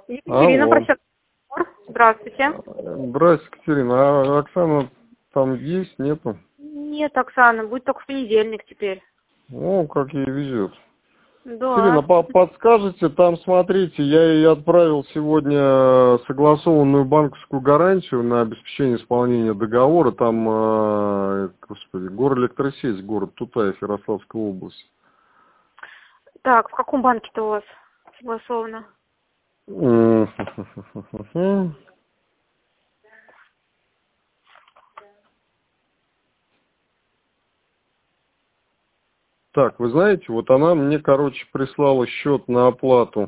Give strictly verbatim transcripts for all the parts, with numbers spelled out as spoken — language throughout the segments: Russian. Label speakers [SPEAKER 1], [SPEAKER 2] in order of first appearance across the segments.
[SPEAKER 1] Екатерина,
[SPEAKER 2] Алло.
[SPEAKER 1] просят. Здравствуйте.
[SPEAKER 2] Здравствуйте, Екатерина. А Оксана там есть, нету?
[SPEAKER 1] Нет, Оксана, будет только в понедельник теперь.
[SPEAKER 2] О, как ей везет. Екатерина,
[SPEAKER 1] Да.
[SPEAKER 2] по- подскажете, там, смотрите, я ей отправил сегодня согласованную банковскую гарантию на обеспечение исполнения договора. Там, э, господи, Горэлектросеть, город Тутаев, Ярославская область.
[SPEAKER 1] Так, в каком банке-то у вас согласовано?
[SPEAKER 2] Так, вы знаете, вот она мне, короче, прислала счет на оплату.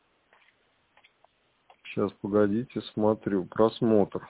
[SPEAKER 2] Сейчас, погодите, смотрю, просмотр.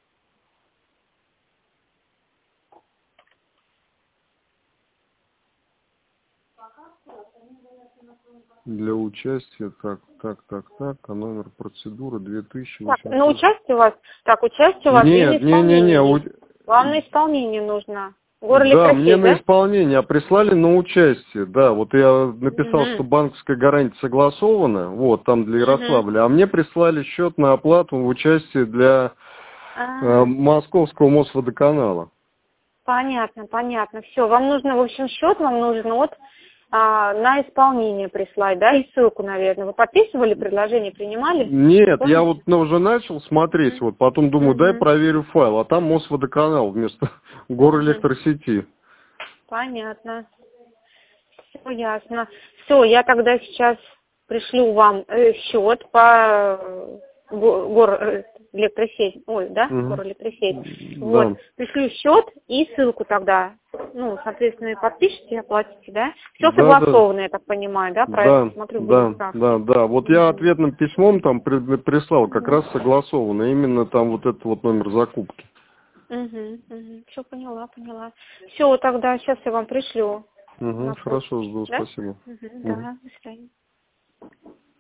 [SPEAKER 2] Для участия, так, так, так, так, а номер процедуры две тысячи
[SPEAKER 1] Так, на
[SPEAKER 2] восемьсот.
[SPEAKER 1] участие у вас? Так, участие у вас или на
[SPEAKER 2] Нет, не, не, не,
[SPEAKER 1] исполнение?
[SPEAKER 2] у-
[SPEAKER 1] Вам на исполнение нужно.
[SPEAKER 2] да, мне
[SPEAKER 1] Горэлектросеть,
[SPEAKER 2] на
[SPEAKER 1] да?
[SPEAKER 2] исполнение, а прислали на участие, да, вот я написал, что
[SPEAKER 1] Угу.
[SPEAKER 2] банковская гарантия согласована, вот, там для
[SPEAKER 1] Угу.
[SPEAKER 2] Ярославля, а мне прислали счет на оплату в участие для э,
[SPEAKER 1] А,
[SPEAKER 2] Московского Мосводоканала.
[SPEAKER 1] понятно, понятно. Все, вам нужно, в общем, счет вам нужен вот а, на исполнение прислать, да, и ссылку, наверное. Вы подписывали предложение, принимали?
[SPEAKER 2] Нет, я
[SPEAKER 1] Помните?
[SPEAKER 2] вот ну, уже начал смотреть, вот потом думаю, дай
[SPEAKER 1] Угу.
[SPEAKER 2] проверю файл, а там Мосводоканал вместо
[SPEAKER 1] Угу.
[SPEAKER 2] Горэлектросети.
[SPEAKER 1] Понятно. Все ясно. Все, я тогда сейчас пришлю вам э, счет по э, го- гор э, электросеть, ой, да,
[SPEAKER 2] Мгм.
[SPEAKER 1] горэлектросеть. Вот,
[SPEAKER 2] Да,
[SPEAKER 1] пришлю счет и ссылку тогда. Ну, соответственно, и подпишите, оплатите, да? Все
[SPEAKER 2] да, да,
[SPEAKER 1] согласовано, я так понимаю, да? Проект,
[SPEAKER 2] да,
[SPEAKER 1] смотрю, были
[SPEAKER 2] да,
[SPEAKER 1] справки.
[SPEAKER 2] да, да. Вот я
[SPEAKER 1] Угу.
[SPEAKER 2] ответным письмом там при- прислал, как
[SPEAKER 1] Угу.
[SPEAKER 2] раз согласованно, именно там вот этот вот номер закупки.
[SPEAKER 1] Угу. Угу. Все поняла, поняла. Все, тогда сейчас я вам пришлю
[SPEAKER 2] Угу,
[SPEAKER 1] на почту,
[SPEAKER 2] хорошо, жду,
[SPEAKER 1] да?
[SPEAKER 2] спасибо.
[SPEAKER 1] Угу.
[SPEAKER 2] Мгм.
[SPEAKER 1] Да, до свидания.